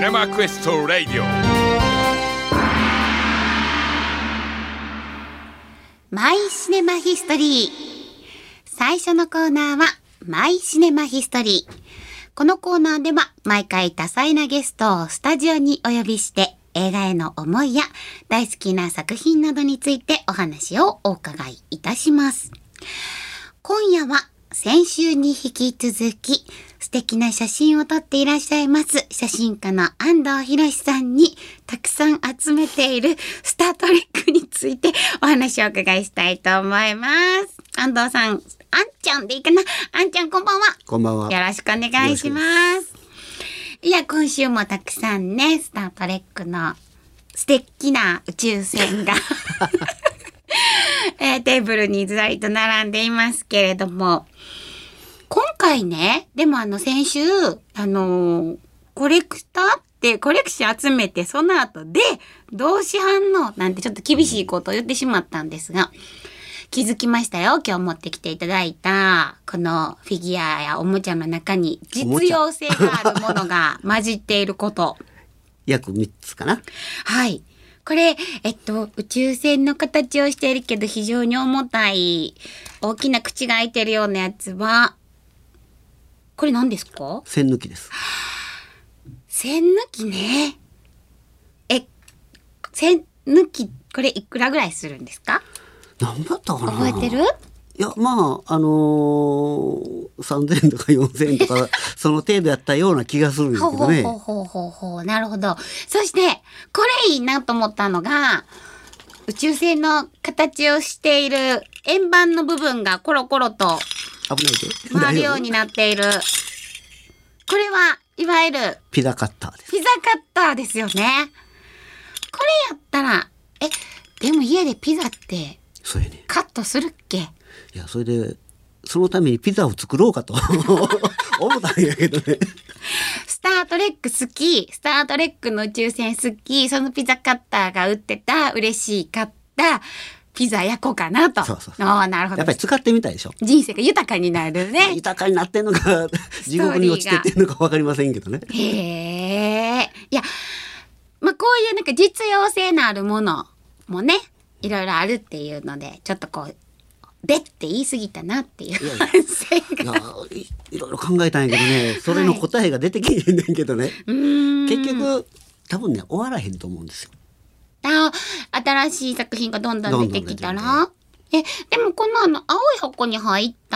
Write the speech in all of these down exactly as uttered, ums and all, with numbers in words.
ネマクエストラディオ。 マイシネマヒストリー。最初のコーナーはマイシネマヒストリー。このコーナーでは毎回多彩なゲストをスタジオにお呼びして映画への思いや大好きな作品などについてお話をお伺いいたします。今夜は先週に引き続き素敵な写真を撮っていらっしゃいます写真家の安藤博さんにたくさん集めているスタートレックについてお話をお伺いしたいと思います。安藤さん、あんちゃんでいいかな。あんちゃんこんばんは。 こんばんは。 よろしくお願いします。いや、今週もたくさんね、スタートレックの素敵な宇宙船が、えー、テーブルにずらりと並んでいますけれども、今回ね、でもあの先週、あのー、コレクターってコレクション集めてその後で同時反応なんてちょっと厳しいことを言ってしまったんですが、気づきましたよ。今日持ってきていただいたこのフィギュアやおもちゃの中に実用性があるものが混じっていること。 約みっつかな。 はい。これ、えっと、宇宙船の形をしているけど非常に重たい大きな口が開いてるようなやつは、これ何ですか？ 栓抜きです。 栓抜きね。え、栓抜き、これいくらぐらいするんですか？ 何だったかな。 覚えてる？ いや、まあ、あのー、さんぜんえんとかよんせんえんとか、その程度やったような気がするんですけどね。 ほうほうほうほうほう。なるほど。そして、これいいなと思ったのが、宇宙船の形をしている円盤の部分がコロコロと危ないで。 回るようになっている。これはいわゆるピザカッターです。 ピザカッターですよね。これやったら、え、でも家でピザってそうやね。 カットするっけ？ いや、それで、そのためにピザを作ろうかと思ったんやけどね。 スタートレック好き、スタートレックの宇宙船好き、そのピザカッターが売ってた嬉しい買ったピザ焼こうかなと。 そうそうそう。 ああ、なるほど。 やっぱり使ってみたいでしょ。 人生が豊かになるね。 豊かになってんのか、地獄に落ちてってんのか分かりませんけどね。 へえ。いや、まあこういうなんか実用性のあるものもね、いろいろあるっていうので、ちょっとこう、でって言い過ぎたなっていう反省が。 いやい、いろいろ考えたんやけどね、それの答えが出てきへんねんけどね。 うーん結局、多分ね、終わらへんと思うんですよ。 あ、新しい作品がどんどん出てきたどんどら、え、でもこのあの青い箱に入った、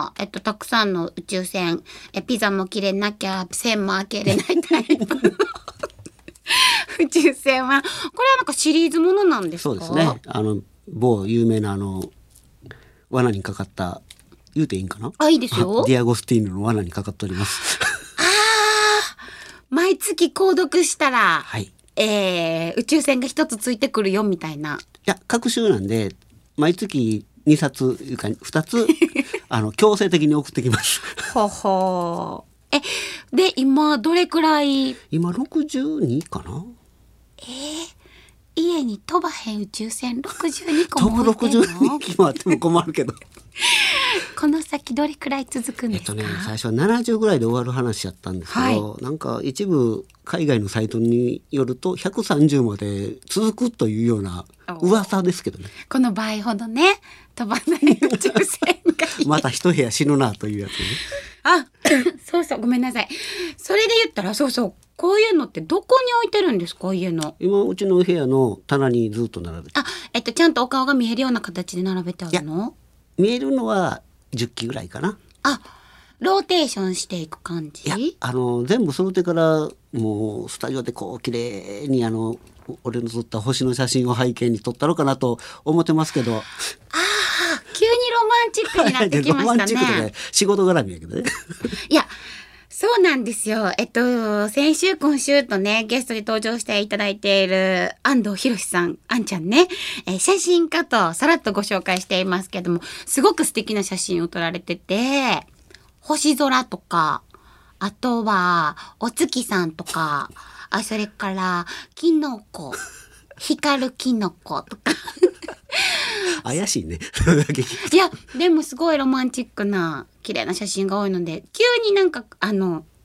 えっと、たくさんの宇宙船、え、ピザも切れなきゃ、線も開けれないタイプの宇宙船は、これはなんかシリーズものなんですか？ そうですね。あの、某有名なあの、罠にかかった、言うていいんかな？ あ、いいですよ。 ディアゴスティーノの罠にかかっております。 ああ、毎月購読したら、 はい。 えー、宇宙船が一つついてくるよみたいな。 いや、各週なんで、毎月にさついうかふたつ、あの、強制的に送ってきます。 ほほー。え、で、今、どれくらい、 今ろくじゅうにかな？ 家に飛ばへん宇宙船ろくじゅうにこ飛ぶも置いてんの？ ろくじゅうにきもあっても困るけど。 この先どれくらい続くんですか？ えっとね、最初はななじゅうぐらいで終わる話やったんですけど、 はなんか一部海外のサイトによるとひゃくさんじゅうまで続くというような噂ですけどね。 この倍ほどね、飛ばない宇宙船がいい。 また一部屋死ぬなというやつね。 あ、そうそう、ごめんなさい。それで言ったら、そうそう、こういうのってどこに置いてるんですか、家の。 今うちの部屋の棚にずっと並べて、 あ、えっと、ちゃんとお顔が見えるような形で並べてあるの？ 見えるのはじゅっきぐらいかな。 あ、ローテーションしていく感じ？ いや、あの全部揃ってからもうスタジオでこう綺麗にあの俺の撮った星の写真を背景に撮ったのかなと思ってますけど。 ああ、急にロマンチックになってきましたね。 ロマンチックでね、仕事絡みやけどね。 いや、そうなんですよ。えっと、先週、今週とね、ゲストに登場していただいている安藤博さん、あんちゃんね、えー写真家とさらっとご紹介していますけども、すごく素敵な写真を撮られてて、星空とか、あとは、お月さんとか、あ、それから、キノコ、光るキノコとか。 怪しいね。 いや、でもすごいロマンチックな綺麗な写真が多いので、急になんかあの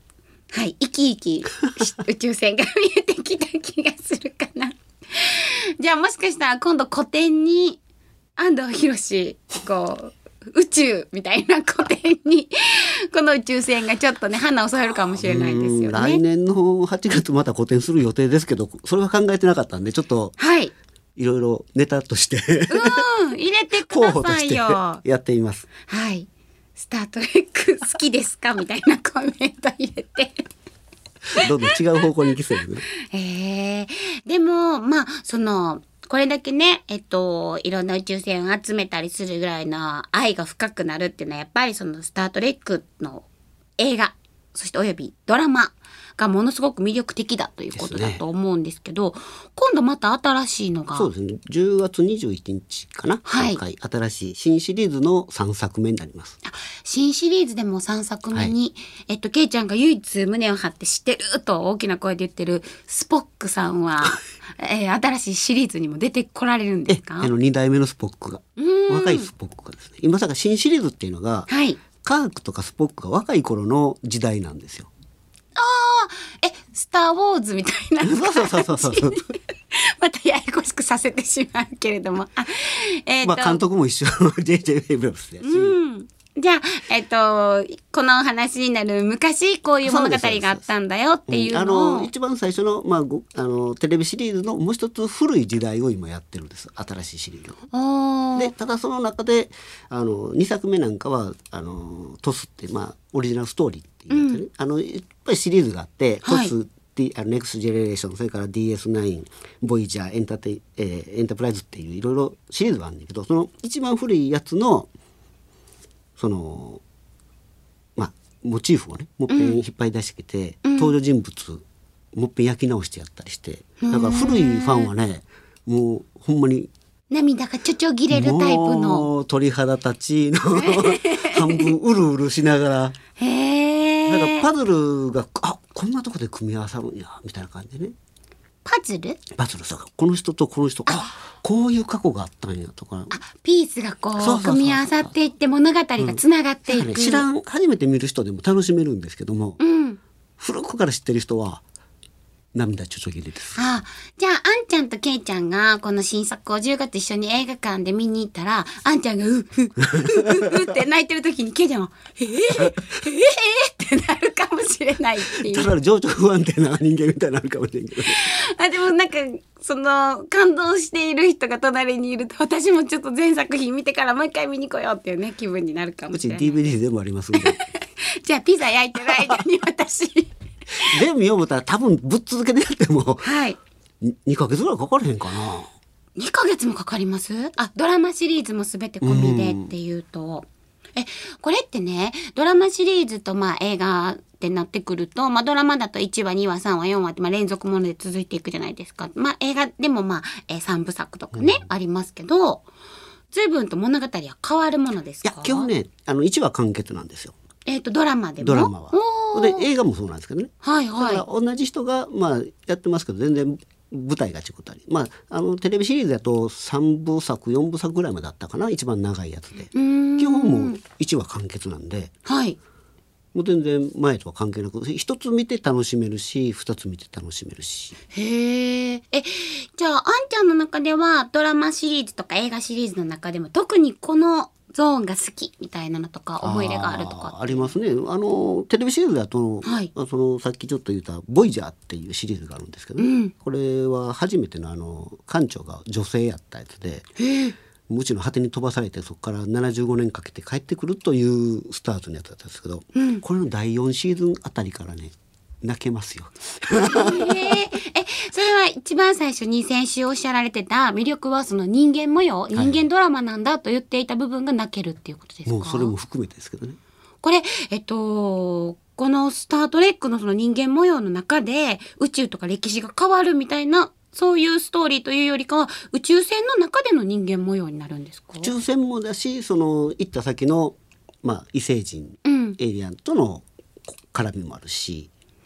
はい、生き生き宇宙船が見えてきた気がするかな。じゃあもしかしたら今度個展に安藤博こう宇宙みたいな個展にこの宇宙船がちょっとね花を添えるかもしれないですよね。 来年のはちがつまた個展する予定ですけど、それは考えてなかったんでちょっとはいいろいろネタとしてうん入れてくだ候補としてさいよ。 やっています。 はい、スタートレック好きですかみたいなコメント入れてどんどん違う方向に行きそうですね。 えー、でもまあそのこれだけねえっといろんな宇宙船を集めたりするぐらいの愛が深くなるっていうのはやっぱりそのスタートレックの映画そしておよびドラマがものすごく魅力的だということだと思うんですけど、ね、今度また新しいのがそうですね、じゅうがつにじゅういちにちかな、はい、今回新しい新シリーズのさんさくめになります。 新シリーズでもさんさくめに、はい、えっとケイちゃんが唯一胸を張って知ってると大きな声で言ってるスポックさんは、えー、新しいシリーズにも出てこられるんですか？ えあのにだいめのスポックが若いスポックがですね、今さら新シリーズっていうのが、はい、カークとかスポックが若い頃の時代なんですよ。 ああ、え、スター・ウォーズみたいな感じ。 そうそうそうそうそうまたややこしくさせてしまうけれども、あ、えーとまあ監督も一緒のジェイジェイ エイブラムスですし、うん、 じゃあ、えっと、この話になる昔こういう物語があったんだよっていうのを、 うん、あの一番最初の、まあ、ごあのテレビシリーズのもう一つ古い時代を今やってるんです、新しいシリーズを。でただその中であのにさくめなんかはあのトスって、まあ、オリジナルストーリーっていうやつね、うん、あのやっぱりシリーズがあって、はい、トスあのネクストジェネレーション、それから ディーエスナイン、ボイジャー、エンタテイ、えー、エンタープライズっていういろいろシリーズがあるんだけど、その一番古いやつのそのまあモチーフをねもっぺん引っ張り出してきて、うん、登場人物もっぺん焼き直してやったりして、だから古いファンはねもうほんまに涙がちょちょぎれるタイプのもう鳥肌立ちの半分うるうるしながらへなんかパズルがあこんなとこで組み合わさるんやみたいな感じでね。 パズルパズルさこの人とこの人あこういう過去があったんやとか、 あピースがこう組み合わさっていって物語がつながっていく、 うんね、知らん初めて見る人でも楽しめるんですけども、うん、古くから知ってる人は涙ちょちょぎれです。 ああじゃああんちゃんとけいちゃんがこの新作をじゅうがつ一緒に映画館で見に行ったらあんちゃんがうっふっふっふって泣いてる時にけいちゃんはえー、えー、えー、ってなるかもしれないっていう。 だから情緒不安定な人間みたいになるかもしれんけど、ね、 あでもなんかその感動している人が隣にいると私もちょっと全作品見てからもう一回見に来ようっていうね気分になるかもしれない。 うち ディーブイディー でもありますんでじゃあピザ焼いてる間に私全部読むたら多分ぶっ続けてやっても、 はい、 にかげつぐらいかかれへんかな。 にかげつもかかります？あドラマシリーズも全て込みでっていうと、えこれってねドラマシリーズとまあ映画ってなってくると、まあ、ドラマだといちわにわさんわよんわって、まあ、連続もので続いていくじゃないですか。まあ、映画でもまあ、えー、さんぶさくとかね、うん、ありますけど随分と物語は変わるものですか？ いや基本ねあのいちわ完結なんですよ。 えーとドラマでもドラマはで映画もそうなんですけどね、 はいはい、 だから同じ人が、まあ、やってますけど全然舞台が違ったり、まあ、あのテレビシリーズだとさんぶさくよんぶさくぐらいまであったかな一番長いやつで基本もいちわ完結なんで、 はい、 もう全然前とは関係なく一つ見て楽しめるし二つ見て楽しめるし。 へええじゃああんちゃんの中ではドラマシリーズとか映画シリーズの中でも特にこのゾーンが好きみたいなのとか思い入れがあるとかあ, ありますね。あのテレビシリーズだと、はい、そのさっきちょっと言ったボイジャーっていうシリーズがあるんですけど、ねうん、これは初めてのあの館長が女性やったやつで無知の果てに飛ばされてそこからななじゅうごねんかけて帰ってくるというスタートのやつだったんですけど、うん、これのだいよんシーズンあたりからね泣けますよえー、えそれは一番最初に先週おっしゃられてた魅力はその人間模様、はい、人間ドラマなんだと言っていた部分が泣けるっていうことですか？ もうそれも含めてですけどね。 これえっとこのスタートレックのその人間模様の中で宇宙とか歴史が変わるみたいなそういうストーリーというよりかは宇宙船の中での人間模様になるんですか？ 宇宙船もだしその行った先の、まあ、異星人、うん、エイリアンとの絡みもあるし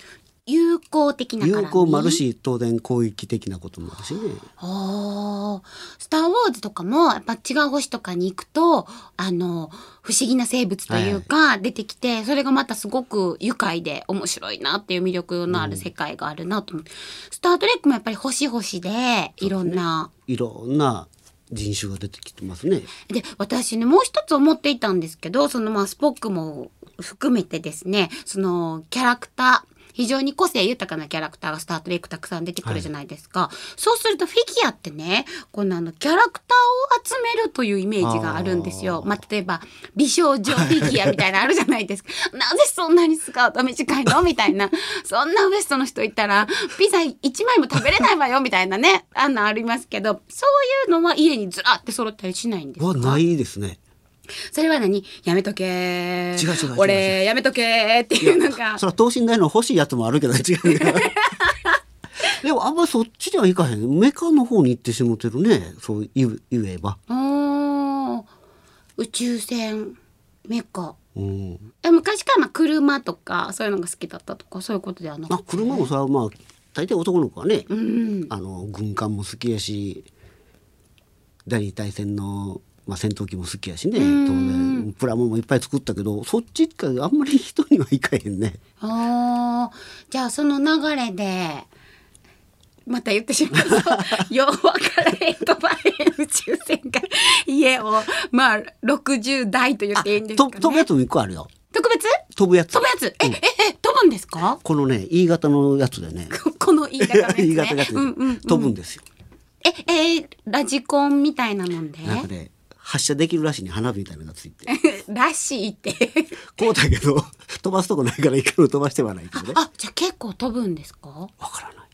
友好的な絡み。 友好もあるし当然攻撃的なこともあるしね。 あスター・ウォーズとかもやっぱ違う星とかに行くとあの不思議な生物というか出てきて、はい、それがまたすごく愉快で面白いなっていう魅力のある世界があるなと思って、うん、スター・トレックもやっぱり星々でいろんな、 ね、いろんな人種が出てきてますね。 で私ねもう一つ思っていたんですけどそのまあスポックも含めてですねそのキャラクター非常に個性豊かなキャラクターがスタートレイクたくさん出てくるじゃないですか、はい、そうするとフィギュアってねこのあのキャラクターを集めるというイメージがあるんですよ。まあ、例えば美少女フィギュアみたいなのあるじゃないですかなぜそんなにスカート短いのみたいなそんなウエストの人いたらピザいちまいも食べれないわよみたいなねあんなありますけどそういうのは家にずらって揃ったりしないんですか？ はないですね。 それは何やめとけ違う違う違う俺やめとけっていうのがそれは等身大の欲しいやつもあるけど違うでもあんまりそっちにはいかへんメカの方に行ってしもてるねそう言えばあ宇宙船メカ、 うん、 昔からまあ車とかそういうのが好きだったとかそういうことではなくて、 あ車もさまあ大体男の子はね、 うん、 あの軍艦も好きやし第二次大戦のまあ、戦闘機も好きやしね当然プラモもいっぱい作ったけどそっちかあんまり人にはいかへんね。 あじゃあその流れでまた言ってしまうとよう分からへん飛ばへん宇宙船が家をまあろくじゅうだいと言っていいんですかね。 飛ぶやつもいっこあるよ。 特別飛ぶやつ飛ぶやつえ、うん、ええ飛ぶんですか？ このね E 型のやつでねこの E 型のやつね E 型のやつで、うんうんうん、飛ぶんですよ。 ええー、ラジコンみたいなもんでなんかね発射できるらしいね花火みたいなのがついてらしいってこうだけど飛ばすとこないからいくら飛ばしてはないけどね。 あじゃあ結構飛ぶんですか？わからない。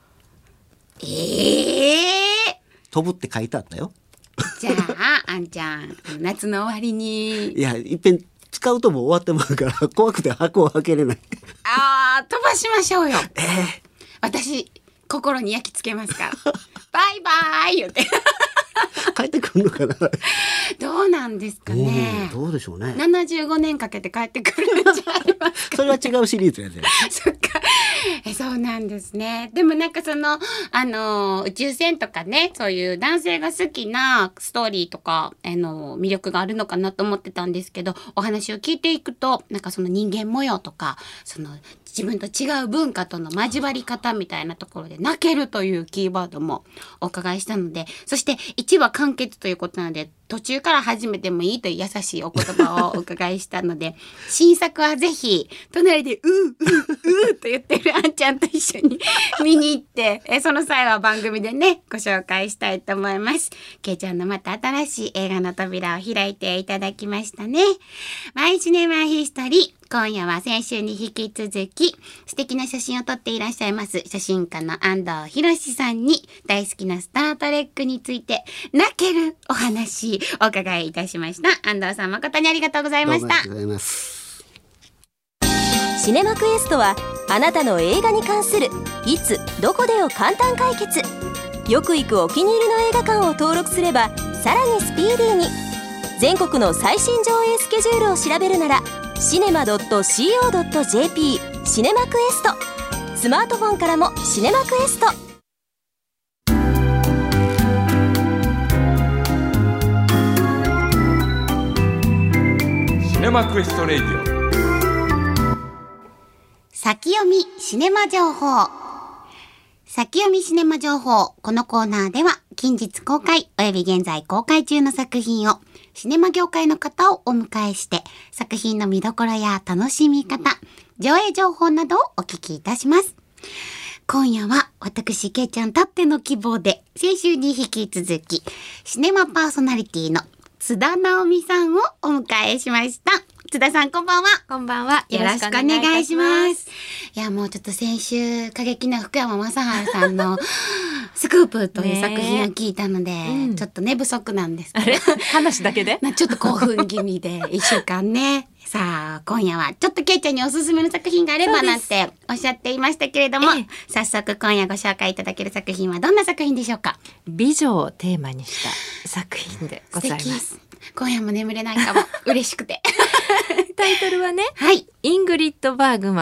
ええー、 飛ぶって書いてあったよじゃああんちゃん夏の終わりにいやいっぺん使うとも終わってもらうから怖くて箱を開けれないあー飛ばしましょうよ、 えー、 私心に焼き付けますからバイバイ言って帰ってくるのかなどうなんですかね。 どうでしょうね。 ななじゅうごねんかけて帰ってくるんじゃありますか、ね、 それは違うシリーズやねそっかえそうなんですね。でもなんかそのあの宇宙船とかねそういう男性が好きなストーリーとかあの魅力があるのかなと思ってたんですけどお話を聞いていくとなんかその人間模様とかその自分と違う文化との交わり方みたいなところで泣けるというキーワードもお伺いしたのでそしていちわ完結ということなので途中から始めてもいいという優しいお言葉をお伺いしたので新作はぜひ隣でううううと言ってるあんちゃんと一緒に見に行ってえその際は番組でねご紹介したいと思います。けいちゃんのまた新しい映画の扉を開いていただきましたね。マイシネマヒストリー今夜は先週に引き続き素敵な写真を撮っていらっしゃいます写真家の安藤博さんに大好きなスタートレックについて泣けるお話お伺いいたしました。安藤さん誠にありがとうございました。 どうもありがとうございます。 シネマクエストはあなたの映画に関するいつどこでを簡単解決よく行くお気に入りの映画館を登録すればさらにスピーディーに全国の最新上映スケジュールを調べるならシネマ ドット シーオー ドット ジェーピー シネマクエストスマートフォンからもシネマクエストシネマクエストレディオ先読みシネマ情報先読みシネマ情報このコーナーでは近日公開および現在公開中の作品をシネマ業界の方をお迎えして作品の見どころや楽しみ方上映情報などをお聞きいたします。今夜は私けいちゃんたっての希望で先週に引き続きシネマパーソナリティの津田直美さんをお迎えしました。津田さんこんばんは。 こんばんは。 よろしくお願いします。いやもうちょっと先週過激な福山雅治さんのスクープという作品を聞いたので、うん、ちょっと寝不足なんですけど。 あれ話だけでちょっと興奮気味でいっしゅうかんね。さあ今夜はちょっとけいちゃんにおすすめの作品があればなんておっしゃっていましたけれども、ええ、早速今夜ご紹介いただける作品はどんな作品でしょうか。 美女をテーマにした作品でございます。 今夜も眠れないかも嬉しくてタイトルはね、 はい、 イングリッド・バーグマン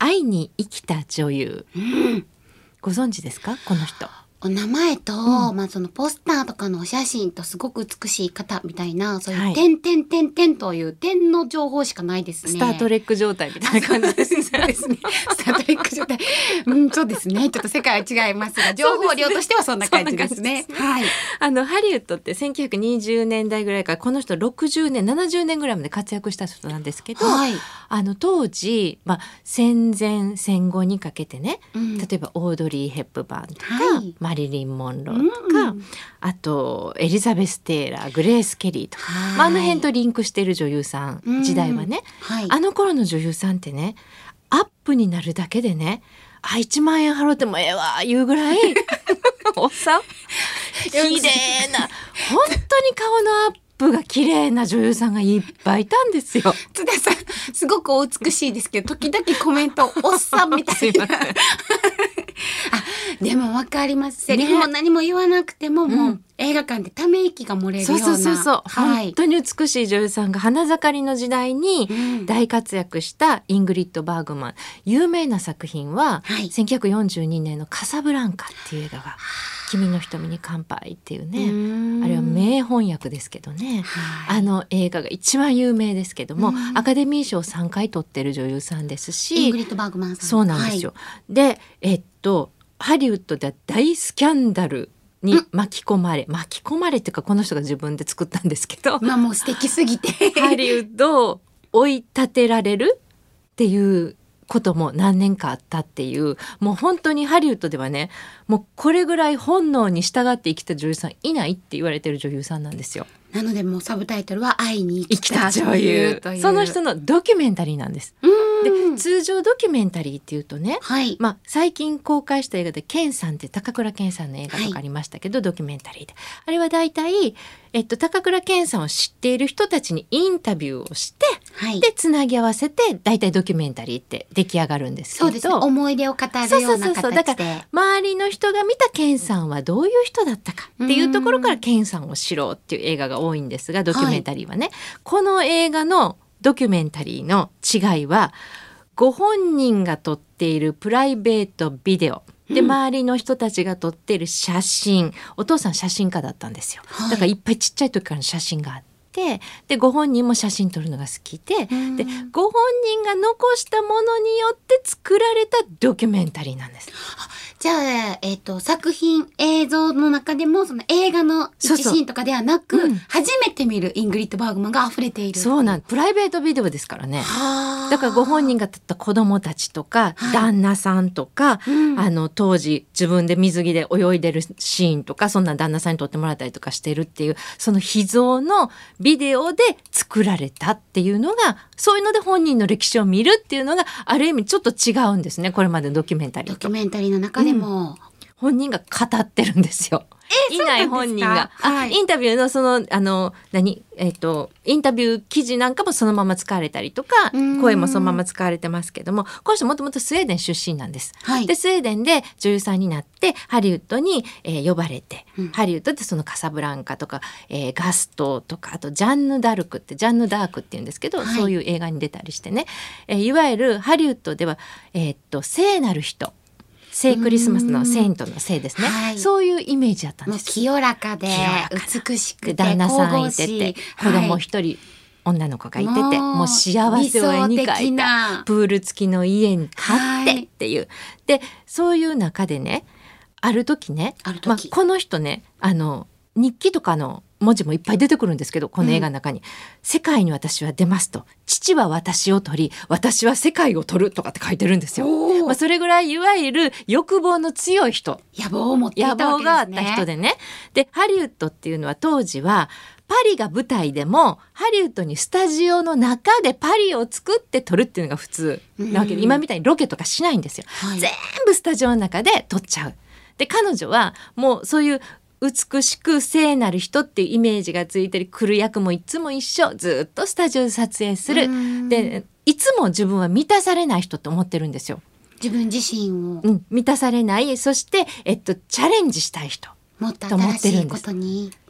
会いに生きた女優、 うん、 ご存知ですかこの人。 お名前と、 うんまあそのポスターとかのお写真とすごく美しい方みたいな、そうはいいう点点点点という点の情報しかないですね。 スタートレック状態みたいな感じですね。 そうですね。スタートレック状態。うん、そうですね。ちょっと世界は違いますが、情報量としてはそんな感じですね。 そんな感じですねはい。 あのハリウッドってせんきゅうひゃくにじゅうねんだいぐらいからこの人ろくじゅうねんななじゅうねんぐらいまで活躍した人なんですけど、 はい。 あの当時、まあ、戦前戦後にかけてね、 うん例えばオードリー・ヘップバーンとか、 はいマリリン・モンローとか、 うんあとエリザベス・テイラー、グレース・ケリーとか、 はいまあ、あの辺とリンクしている女優さん、 うん時代はね、 はい。 あの頃の女優さんってねアップになるだけでねあいちまんえん払ってもええわ言うぐらいおっさん綺麗な本当に顔のアップが綺麗な女優さんがいっぱいいたんですよ。 津田さん、すごくお美しいですけど、時々コメント、おっさんみたいな。 すいませんあ、でもわかります。セリフも何も言わなくても、もう映画館でため息が漏れるような。 そうそうそうそう、 はい。 本当に美しい女優さんが花盛りの時代にうん大活躍したイングリッド・バーグマン。有名な作品は、 はいせんきゅうひゃくよんじゅうにねんのカサブランカっていう映画が君の瞳に乾杯っていうね、 ねあれは名翻訳ですけどね、 はいあの映画が一番有名ですけども、 うんアカデミー賞さんかい取ってる女優さんですし、 イングリッド・バーグマンさん。 そうなんですよ、でえっとハリウッドでは大スキャンダルに巻き込まれ、巻き込まれっていうかこの人が自分で作ったんですけど、 まあもう素敵すぎて。 ハリウッドを追い立てられるっていうことも何年かあったっていう、もう本当にハリウッドではねもうこれぐらい本能に従って生きた女優さんいないって言われてる女優さんなんですよ。 なのでもうサブタイトルは愛に生きた女優という。 その人のドキュメンタリーなんです。 うんで通常ドキュメンタリーっていうとね、 はい。 まあ、最近公開した映画でケンさんって高倉健さんの映画とかありましたけど、ドキュメンタリーであれはだいたい、えっと、高倉健さんを知っている人たちにインタビューをしてはい。 でつなぎ合わせてだいたいドキュメンタリーって出来上がるんですけど、 そうですね。思い出を語るようなそうそうそうそうだ形からで。 周りの人が見たケンさんはどういう人だったかっていうところからケンさんを知ろうっていう映画が多いんですが、ドキュメンタリーはね、この映画のドキュメンタリーの違いはご本人が撮っているプライベートビデオで、周りの人たちが撮っている写真、お父さん写真家だったんですよ、 はいだからいっぱいちっちゃい時からの写真があってでご本人も写真撮るのが好きで、 うんでご本人が残したものによって作られたドキュメンタリーなんです。 じゃあ、えっ、と、作品、映像の中でも、その映画の一そうそうシーンとかではなく、 うん初めて見るイングリッド・バーグマンが溢れている。 そうなんプライベートビデオですからね。 はあだからご本人が撮った子供たちとか、 はい旦那さんとか、 うんあの当時自分で水着で泳いでるシーンとかそんな旦那さんに撮ってもらったりとかしてるっていうその秘蔵のビデオで作られたっていうのがそういうので本人の歴史を見るっていうのがある意味ちょっと違うんですねこれまでのドキュメンタリーと。 ドキュメンタリーの中でも、 本人が語ってるんですよ。いない本人が、 そうなんですかはいあインタビューのそのあの何えっ、とインタビュー記事なんかもそのまま使われたりとかうん声もそのまま使われてますけどもこの人もともとスウェーデン出身なんです。 はいでスウェーデンで女優さんになってハリウッドに、えー呼ばれて、 うんハリウッドってそのカサブランカとか、えーガストとかあとジャンヌ・ダルクってジャンヌ・ダークっていうんですけど、 はいそういう映画に出たりしてね、えーいわゆるハリウッドでは、えーっと聖なる人聖クリスマスのセイントの聖ですね、 はいそういうイメージだったんもうです。 清らかで清らかな美しくてで旦那さんいて神々 てしい子供はい一人、女の子がいててもうもう幸せを絵に理想描い的なたプール付きの家に買ってっていう、でそういう中でねある時ねある時まあ、この人ねあの日記とかの文字もいっぱい出てくるんですけどこの映画の中に、世界に私は出ますと父は私を取り私は世界を取るとかって書いてるんですよ。 おーまあ、それぐらいいわゆる欲望の強い人野望を持っていたわけですね。 野望があった人でね。でハリウッドっていうのは当時はパリが舞台でもハリウッドにスタジオの中でパリを作って撮るっていうのが普通なわけで、 うん今みたいにロケとかしないんですよ。 はい全部スタジオの中で撮っちゃう。で彼女はもうそういう美しく聖なる人っていうイメージがついてる来る役もいつも一緒ずっとスタジオで撮影する。でいつも自分は満たされない人って思ってるんですよ。 自分自身をうん、満たされないそして、えっと、チャレンジしたい人もっとと思っ新しいこてるんですとに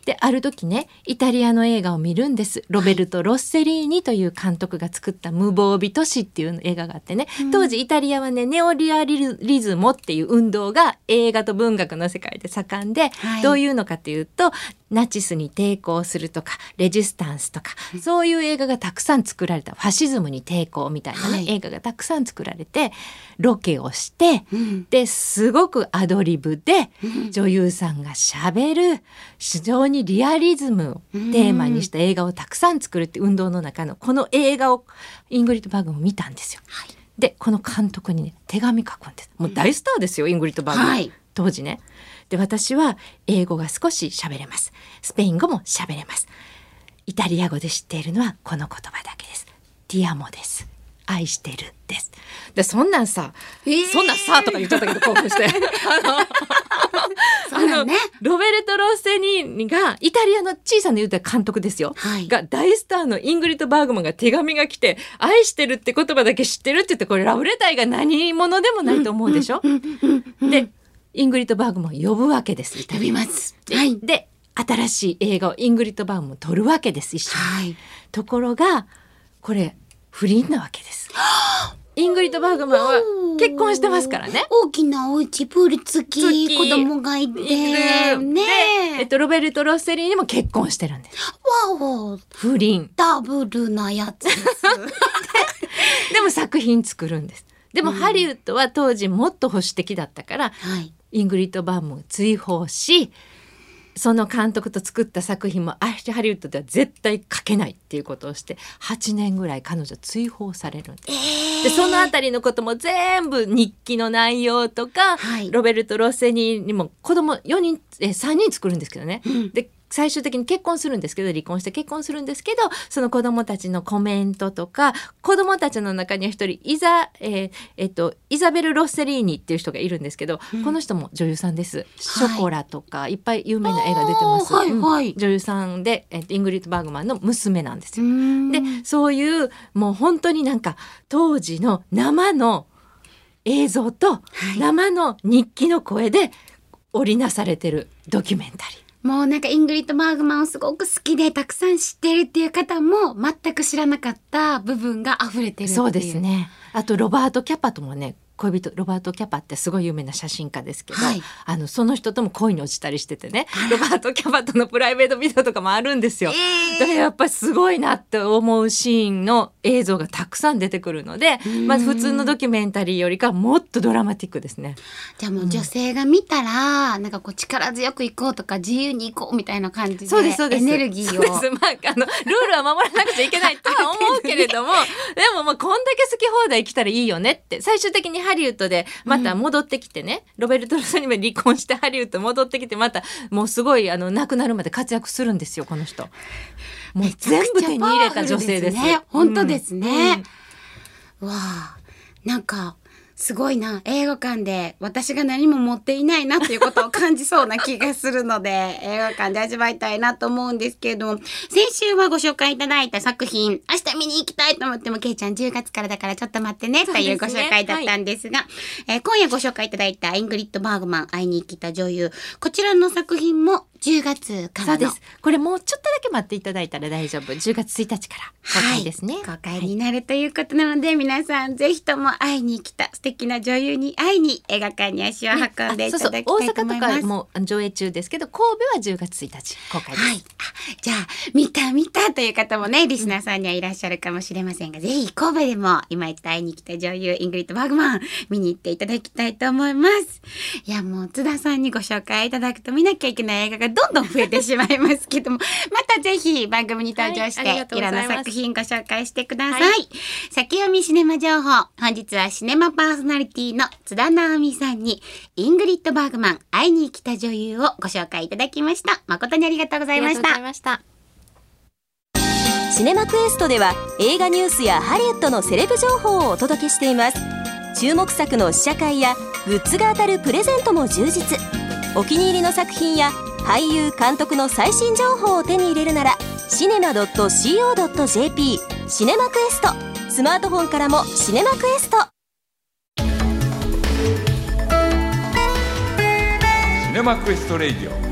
である時ねイタリアの映画を見るんです。ロベルト・ロッセリーニという監督が作った無防備都市っていう映画があってね、うん、当時イタリアはねネオリアリズムっていう運動が映画と文学の世界で盛んで、はい、どういうのかというとナチスに抵抗するとかレジスタンスとか、うん、そういう映画がたくさん作られた。ファシズムに抵抗みたいな、ねはい、映画がたくさん作られてロケをして、うん、ですごくアドリブで女優さんがしゃべる非常にリアリズムをテーマにした映画をたくさん作るって運動の中のこの映画をイングリッド・バーグマン見たんですよ、はい、でこの監督にね手紙書くんです。もう大スターですよ、うん、イングリッド・バーグマン、はい、当時ね。で私は英語が少し喋れます。スペイン語も喋れます。イタリア語で知っているのはこの言葉だけです。ティアモです。愛してるです。でそんなんさ、えー、そんなんさとか言っちゃったけど興奮してあの、ね、ロベルト・ロッセニーニがイタリアの小さな言うたら監督ですよ、はい、が大スターのイングリッド・バーグマンが手紙が来て愛してるって言葉だけ知ってるって言って、これラブレターが何者でもないと思うでしょ。でイングリッド・バーグマンを呼ぶわけです。 呼びます、 はい、で新しい映画をイングリッド・バーグマンを撮るわけです一緒に、はい、ところがこれ不倫なわけです。イングリッド・バーグマンは結婚してますからね。 大きなお家プール付き子供がいてね、 えっと、ロベルト・ロッセリーにも結婚してるんです。 わお不倫ダブルなやつですでも作品作るんです。でもハリウッドは当時もっと保守的だったから、うんはい、イングリッド・バーグマンを追放しその監督と作った作品もハリウッドでは絶対書けないっていうことをしてはちねんぐらい彼女追放されるんです、えー、でそのあたりのことも全部日記の内容とか、はい、ロベルト・ロッセニーにも子供よにんえさんにん作るんですけどね、うん、で最終的に結婚するんですけど離婚して結婚するんですけどその子供たちのコメントとか子供たちの中には一人イザ、えーえっと、イザベル・ロッセリーニっていう人がいるんですけど、うん、この人も女優さんです、はい、ショコラとかいっぱい有名な映画出てます、はいはいうん、女優さんで、えー、イングリッド・バーグマンの娘なんですよ。でそういうもう本当になんか当時の生の映像と生の日記の声で織りなされてるドキュメンタリー。 もうなんかイングリッド・バーグマンをすごく好きでたくさん知ってるっていう方も全く知らなかった部分が溢れてるっていう。 そうですね。あとロバート・キャパともね恋人ロバート・キャパってすごい有名な写真家ですけど、はい、あのその人とも恋に落ちたりしててねロバート・キャパとのプライベートビデオとかもあるんですよ、えー、だからやっぱりすごいなって思うシーンの映像がたくさん出てくるので、まあ、普通のドキュメンタリーよりかもっとドラマティックですね。 じゃあもう女性が見たら、うん、なんかこう力強くいこうとか自由にいこうみたいな感じでそうですそうですエネルギーをそうです、まあ、あのルールは守らなくちゃいけないとは思うけれどもでもまあこんだけ好き放題生きたらいいよねって最終的にハリウッドでまた戻ってきてね、うん、ロベルト・ロッセニーに離婚してハリウッド戻ってきてまたもうすごいあの亡くなるまで活躍するんですよこの人。もう全部手に入れた女性です。 ね、本当ですね、うん、わあなんかすごいな映画館で私が何も持っていないなっていうことを感じそうな気がするので映画館で味わいたいなと思うんですけれども先週はご紹介いただいた作品明日見に行きたいと思ってもけいちゃんじゅうがつからだからちょっと待ってねというご紹介だったんですが、はいえー、今夜ご紹介いただいたイングリッド・バーグマン会いに来た女優こちらの作品もじゅうがつからのそうですこれもうちょっとだけ待っていただいたら大丈夫じゅうがつついたちから公開ですね、 はい、公開になるということなので、はい、皆さんぜひとも会いに来た素敵な女優に会いに映画館に足を運んでいただきたいと思います、ね、そうそう大阪とかも上映中ですけど神戸はじゅうがつついたち公開です、はい、あじゃあ見た見たという方もねリスナーさんにはいらっしゃるかもしれませんが、うん、ぜひ神戸でも今一度会いに来た女優イングリッド・バーグマン見に行っていただきたいと思います。いやもう津田さんにご紹介いただくと見なきゃいけない映画がどんどん増えてしまいますけどもまたぜひ番組に登場して、はい、い, いろんな作品ご紹介してください、はい、先読みシネマ情報本日はシネマパーソナリティの津田直美さんにイングリッド・バーグマン会いに来た女優をご紹介いただきました。誠にありがとうございました。ありがとうございました。 シネマクエストでは映画ニュースやハリウッドのセレブ情報をお届けしています。注目作の試写会やグッズが当たるプレゼントも充実。お気に入りの作品や俳優監督の最新情報を手に入れるならシネマ ドット シーオー ドット ジェーピー シネマクエストスマートフォンからもシネマクエストシネマクエストレイディオ